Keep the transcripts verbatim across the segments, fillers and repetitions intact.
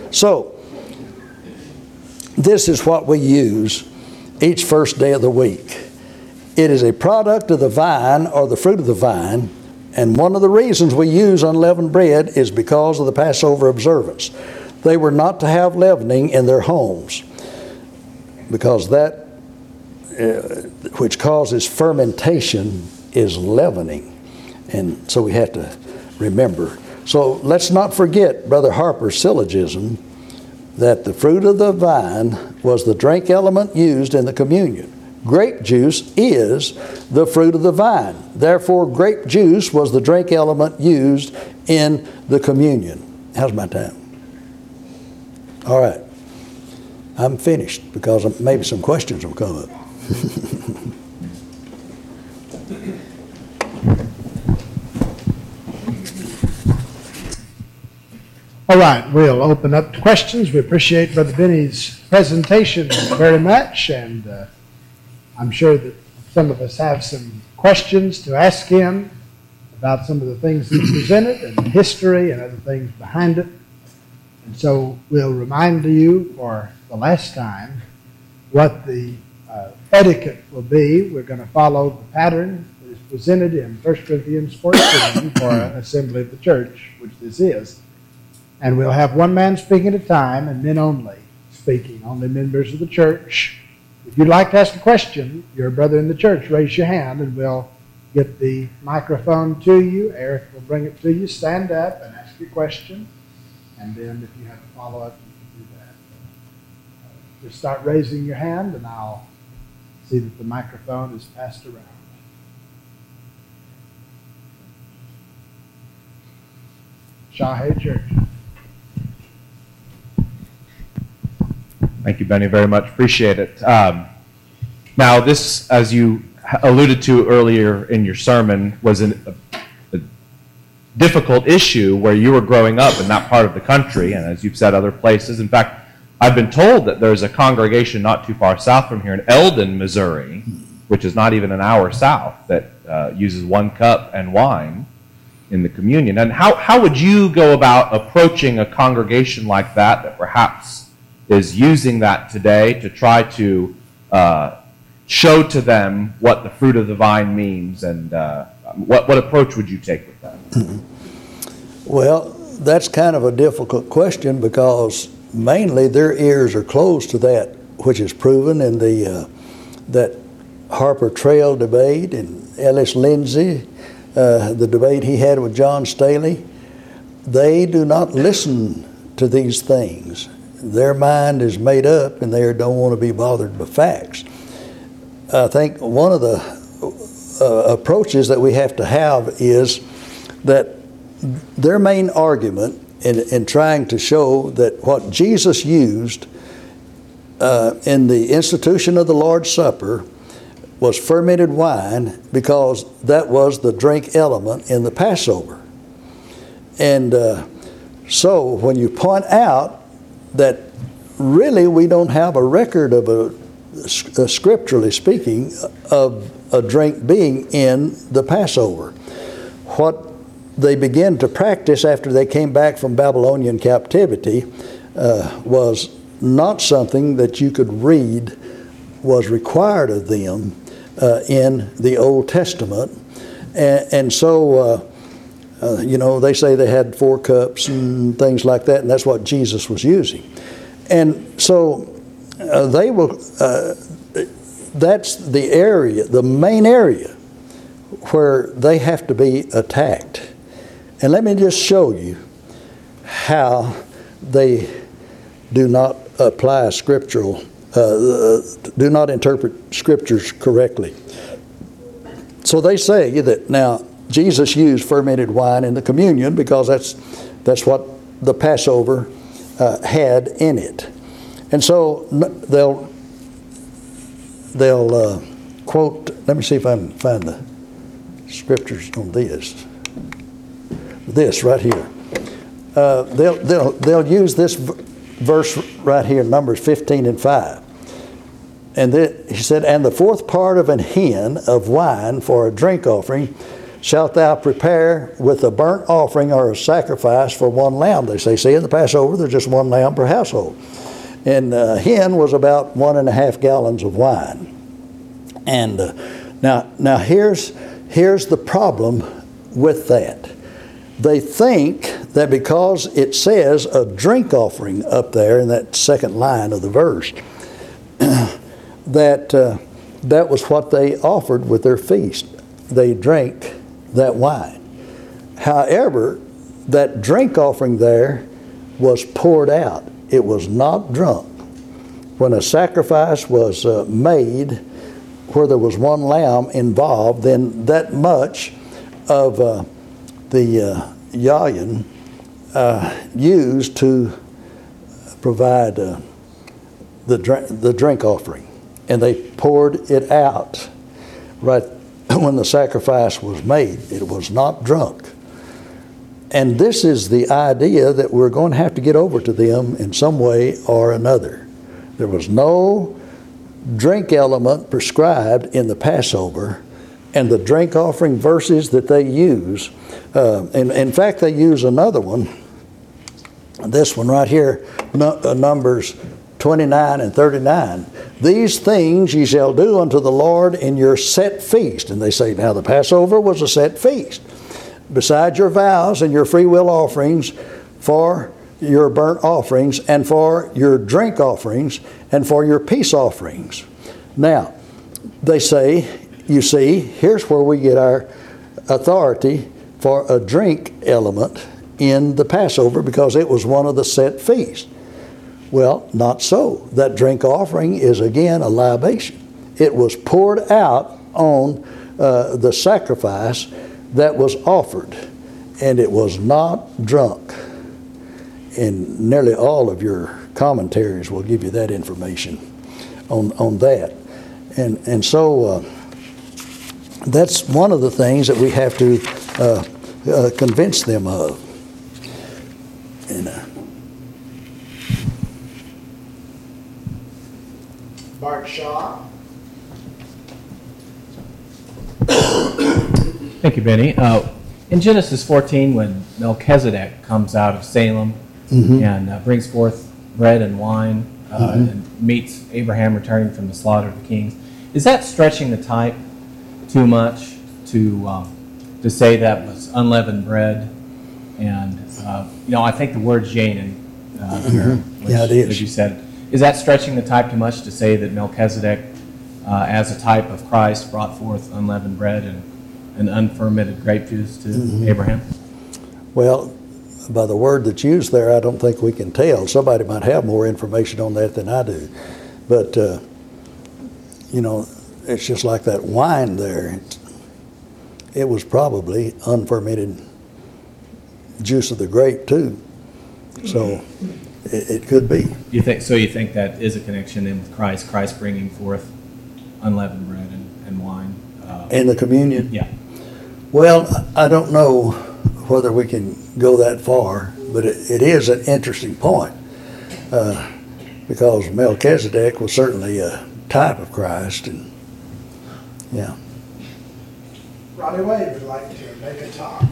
So, this is what we use each first day of the week. It is a product of the vine or the fruit of the vine, and one of the reasons we use unleavened bread is because of the Passover observance. They were not to have leavening in their homes because that uh, which causes fermentation is leavening, and so we have to remember. So let's not forget Brother Harper's syllogism that the fruit of the vine was the drink element used in the communion. Grape juice is the fruit of the vine. Therefore, grape juice was the drink element used in the communion. How's my time? All right. I'm finished because maybe some questions will come up. All right, we'll open up to questions. We appreciate Brother Benny's presentation very much, and uh, I'm sure that some of us have some questions to ask him about some of the things he presented and the history and other things behind it. And so we'll remind you for the last time what the uh, etiquette will be. We're going to follow the pattern that is presented in First Corinthians fourteen for an assembly of the church, which this is. And we'll have one man speaking at a time and men only speaking, only members of the church. If you'd like to ask a question, you're a brother in the church, raise your hand and we'll get the microphone to you. Eric will bring it to you. Stand up and ask your question. And then if you have a follow-up, you can do that. Uh, just start raising your hand and I'll see that the microphone is passed around. Shahid Church. Thank you, Benny, very much. Appreciate it. Um, now, this, as you alluded to earlier in your sermon, was an, a, a difficult issue where you were growing up in that part of the country, and as you've said, other places. In fact, I've been told that there's a congregation not too far south from here in Eldon, Missouri, which is not even an hour south, that uh, uses one cup and wine in the communion. And how, how would you go about approaching a congregation like that that perhaps is using that today to try to uh, show to them what the fruit of the vine means, and uh, what, what approach would you take with that? Mm-hmm. Well, that's kind of a difficult question because mainly their ears are closed to that which is proven in the uh, that Harper Trail debate and Ellis Lindsay, uh, the debate he had with John Staley. They do not listen to these things. Their mind is made up and they don't want to be bothered by facts. I think one of the uh, approaches that we have to have is that their main argument in, in trying to show that what Jesus used uh, in the institution of the Lord's Supper was fermented wine because that was the drink element in the Passover. And uh, so when you point out that really we don't have a record of a, a scripturally speaking of a drink being in the Passover. What they began to practice after they came back from Babylonian captivity uh, was not something that you could read was required of them uh, in the Old Testament. And, and so uh, Uh, you know, they say they had four cups and things like that, and that's what Jesus was using. And so uh, they will, uh, that's the area, the main area where they have to be attacked. And let me just show you how they do not apply scriptural, uh, do not interpret scriptures correctly. So they say that now, Jesus used fermented wine in the communion because that's that's what the Passover uh, had in it, and so they'll they'll uh, quote. Let me see if I can find the scriptures on this. This right here. Uh, they'll they'll they'll use this verse right here, Numbers fifteen and five. And then he said, "And the fourth part of an hin of wine for a drink offering shalt thou prepare with a burnt offering or a sacrifice for one lamb. They say, see, in the Passover, there's just one lamb per household. And a hen was about one and a half gallons of wine. And uh, now, now here's, here's the problem with that. They think that because it says a drink offering up there in that second line of the verse, that uh, that was what they offered with their feast. They drank that wine. However, that drink offering there was poured out. It was not drunk. When a sacrifice was uh, made where there was one lamb involved, then that much of uh, the uh, yayin uh, used to provide uh, the, drink, the drink offering. And they poured it out right when the sacrifice was made. It was not drunk. And this is the idea that we're going to have to get over to them in some way or another. There was no drink element prescribed in the Passover, and the drink offering verses that they use, uh, and in fact they use another one, this one right here, Numbers twenty-nine and thirty-nine. These things ye shall do unto the Lord in your set feast. And they say, now the Passover was a set feast. Besides your vows and your free will offerings for your burnt offerings and for your drink offerings and for your peace offerings. Now, they say, you see, here's where we get our authority for a drink element in the Passover, because it was one of the set feasts. Well, not so. That drink offering is again a libation. It was poured out on uh, the sacrifice that was offered, and it was not drunk. And nearly all of your commentaries will give you that information on, on that. And, and so uh, that's one of the things that we have to uh, uh, convince them of. And, uh, Bart Shaw. Thank you, Benny. Uh, in Genesis fourteen, when Melchizedek comes out of Salem mm-hmm. and uh, brings forth bread and wine uh, mm-hmm. and meets Abraham returning from the slaughter of the kings, is that stretching the type too much to um, to say that was unleavened bread? And uh, you know, I think the word Janin, uh, mm-hmm. which, yeah, it is. as you said, is that stretching the type too much to say that Melchizedek, uh, as a type of Christ, brought forth unleavened bread and and unfermented grape juice to mm-hmm. Abraham? Well, by the word that's used there, I don't think we can tell. Somebody might have more information on that than I do. But, uh, you know, it's just like that wine there. It, it was probably unfermented juice of the grape, too. So it, it could be. You think so? You think that is a connection in with Christ, Christ bringing forth unleavened bread and, and wine? Uh, in the communion? Yeah. Well, I don't know whether we can go that far, but it, it is an interesting point uh, because Melchizedek was certainly a type of Christ, and yeah. Roddy Wade would like to make a talk.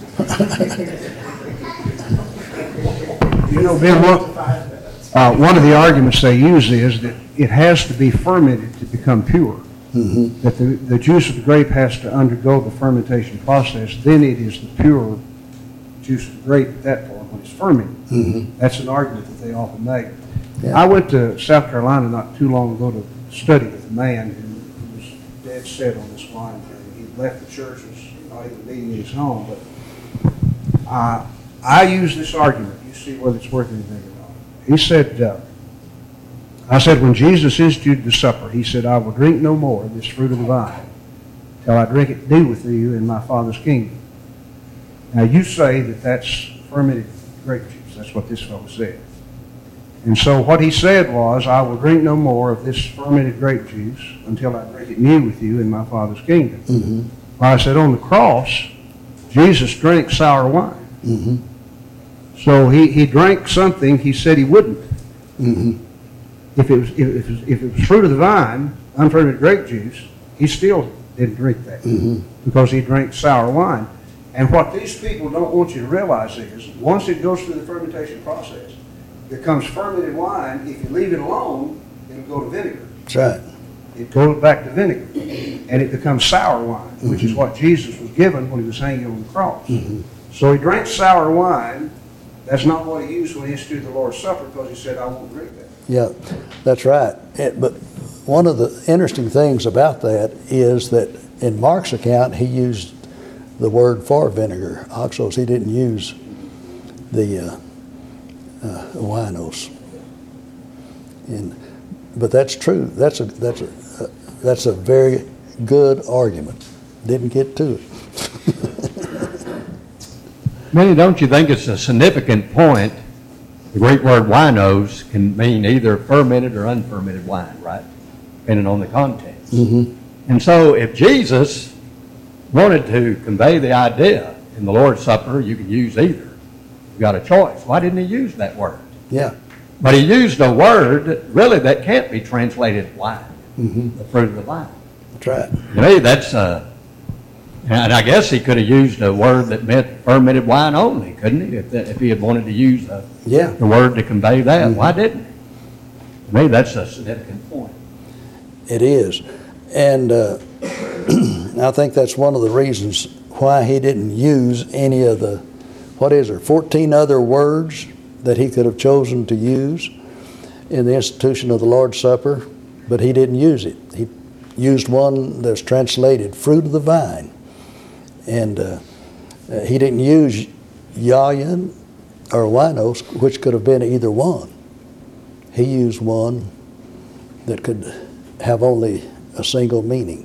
You know, Ben, what, uh, one of the arguments they use is that it has to be fermented to become pure. Mm-hmm. That the, the juice of the grape has to undergo the fermentation process, then it is the pure juice of the grape at that point when it's fermented. Mm-hmm. That's an argument that they often make. Yeah. I went to South Carolina not too long ago to study with a man who was dead set on this wine thing. He left the church, was not even meeting in his home, but uh, I use this argument. You see whether it's worth anything or not. He said, uh, I said, when Jesus instituted the supper, he said, I will drink no more of this fruit of the vine till I drink it new with you in my Father's kingdom. Now, you say that that's fermented grape juice. That's what this fellow said. And so what he said was, I will drink no more of this fermented grape juice until I drink it new with you in my Father's kingdom. Mm-hmm. Well, I said, on the cross, Jesus drank sour wine. Mm-hmm. So he, he drank something he said he wouldn't. Mm-hmm. If it was if it was, if it was fruit of the vine, unfermented grape juice, he still didn't drink that. Mm-hmm. because he drank sour wine. And what these people don't want you to realize is, once it goes through the fermentation process, it becomes fermented wine. If you leave it alone, it'll go to vinegar. That's right. It goes back to vinegar, and it becomes sour wine, which is what Jesus was given when he was hanging on the cross. Mm-hmm. So he drank sour wine. That's not what he used when he instituted the Lord's Supper, because he said, I won't drink that. Yeah, that's right. It, but one of the interesting things about that is that in Mark's account, he used the word for vinegar, oxos. He didn't use the uh, uh, winos. And, but that's true. That's a that's a uh, that's a very good argument. Didn't get to it. Minnie, don't you think it's a significant point? The Greek word winos can mean either fermented or unfermented wine, right? Depending on the context. Mm-hmm. And so if Jesus wanted to convey the idea in the Lord's Supper, you can use either. You've got a choice. Why didn't he use that word? Yeah. But he used a word, really, that can't be translated wine, Mm-hmm. the fruit of the vine. That's right. To me, that's, uh, and I guess he could have used a word that meant fermented wine only, couldn't he? If, that, if he had wanted to use a, Yeah. the word to convey that, Mhm. why didn't he? To me, that's a significant point. It is. And uh, I think that's one of the reasons why he didn't use any of the, what is there, fourteen other words that he could have chosen to use in the institution of the Lord's Supper, but he didn't use it. He used one that's translated fruit of the vine. And uh, he didn't use yayin or winos, which could have been either one. He used one that could have only a single meaning.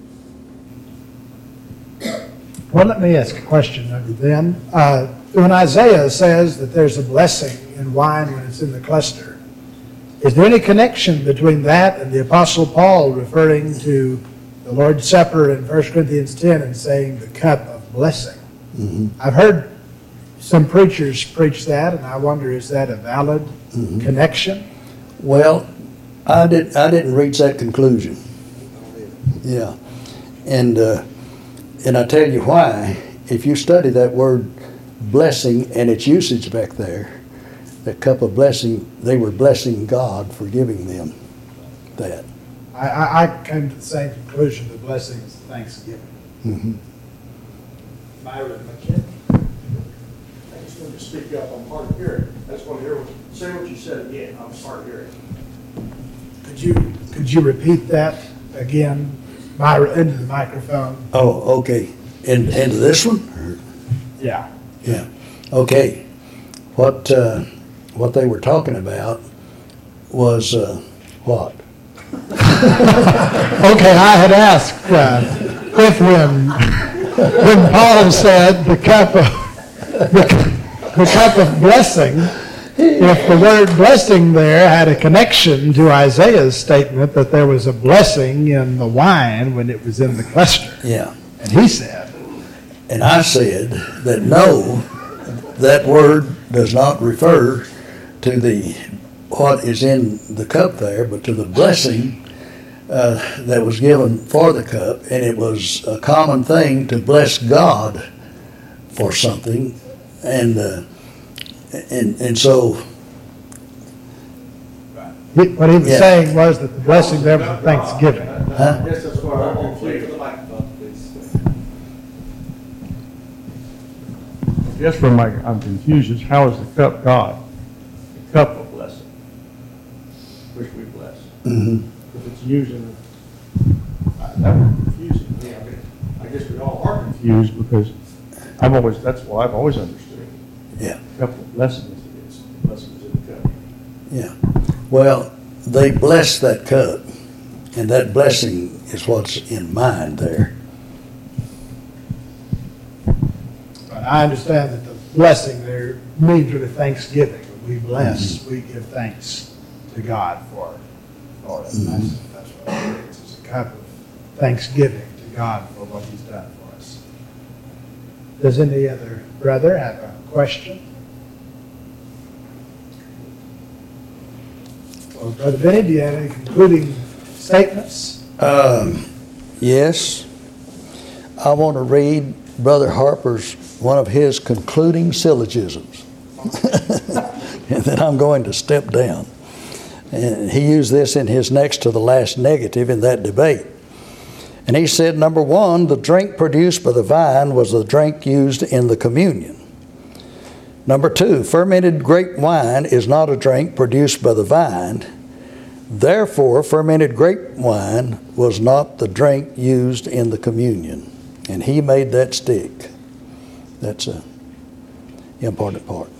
Well, let me ask a question of you then. Uh, when Isaiah says that there's a blessing in wine when it's in the cluster, is there any connection between that and the Apostle Paul referring to the Lord's Supper in First Corinthians ten and saying the cup of blessing? Mm-hmm. I've heard some preachers preach that, and I wonder, is that a valid Mm-hmm. connection? Well, I did. I didn't reach that conclusion. Yeah, and uh, and I tell you why. If you study that word blessing and its usage back there, the cup of blessing, they were blessing God for giving them that. I, I, I came to the same conclusion, the blessing is thanksgiving. Mm-hmm. Myron McKinney. I just wanted to speak up. I'm hard of hearing. I just want to hear what, say what you said again. I'm hard of hearing. Could you, could you repeat that again, Myra, into the microphone? Oh, okay. In, into this one? Or- Yeah. Yeah. Okay. What uh, what they were talking about was uh, what? Okay, I had asked uh, Cliff when, when Paul said the cup of, the, the cup of blessing, if the word blessing there had a connection to Isaiah's statement that there was a blessing in the wine when it was in the cluster. Yeah. And he said, And I said that no, that word does not refer to the what is in the cup there, but to the blessing uh, that was given for the cup, and it was a common thing to bless God for something, and uh, and and so he- what he was Yeah. saying was that the blessing there was thanksgiving. Huh? I guess that's what I'm Wait confused. for the microphone, please. I guess where my, I'm confused is how is the cup God? The cup of blessing, which we bless. mhm. If it's using, uh, that was confusing to me. I mean, I guess we all are confused because I've always, that's why I've always understood it. Yeah. Cup of blessing is, is the blessing is in the cup. Yeah. Well, they blessed that cup, and that blessing is what's in mind there. But I understand that the blessing there means really thanksgiving. We bless, we give thanks to God for, for it. And that's, that's what it is. It's a cup of thanksgiving to God for what he's done for us. Does any other brother have a question? Well, Brother Benny, do you have any concluding statements? Um, yes, I want to read Brother Harper's, one of his concluding syllogisms. And then I'm going to step down. And he used this in his next to the last negative in that debate. And he said, number one, the drink produced by the vine was the drink used in the communion. Number two, fermented grape wine is not a drink produced by the vine. Therefore, fermented grape wine was not the drink used in the communion. And he made that stick. That's an important part.